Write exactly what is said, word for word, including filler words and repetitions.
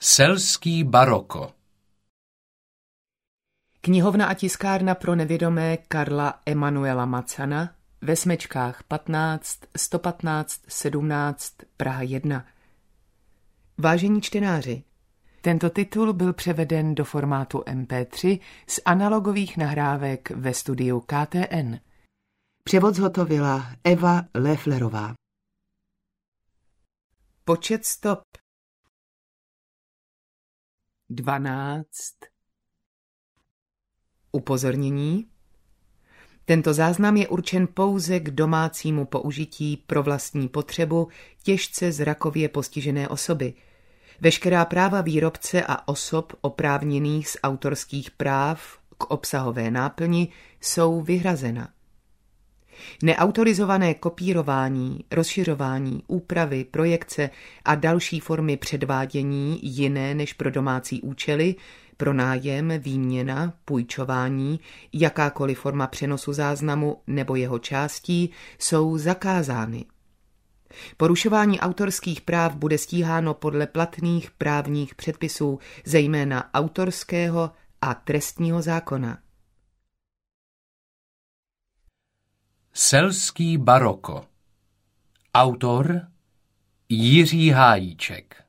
Selský baroko. Knihovna a tiskárna pro nevědomé Karla Emanuela Macana ve Smečkách patnáct, sto patnáct, sedmnáct, Praha jedna. Vážení čtenáři, tento titul byl převeden do formátu em pé tři z analogových nahrávek ve studiu K T N. Převod zhotovila Eva Lefflerová. Počet stop dvanáct. Upozornění. Tento záznam je určen pouze k domácímu použití pro vlastní potřebu těžce zrakově postižené osoby. Veškerá práva výrobce a osob oprávněných z autorských práv k obsahové náplni jsou vyhrazena. Neautorizované kopírování, rozšiřování, úpravy, projekce a další formy předvádění jiné než pro domácí účely, pronájem, výměna, půjčování, jakákoliv forma přenosu záznamu nebo jeho částí jsou zakázány. Porušování autorských práv bude stíháno podle platných právních předpisů, zejména autorského a trestního zákona. Selský baroko. Autor Jiří Hájíček.